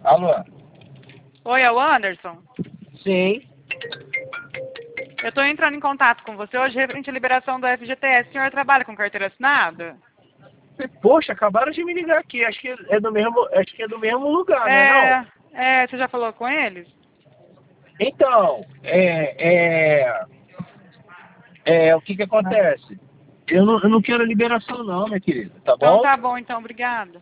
Alô? Oi, é o Anderson? Sim. Eu estou entrando em contato com você hoje referente à liberação do FGTS. O senhor trabalha com carteira assinada? Poxa, acabaram de me ligar aqui. Acho que é do mesmo lugar, né, não? Você já falou com eles? Então, o que acontece? Eu não quero liberação não, minha querida, tá Então bom? tá bom, então, obrigada.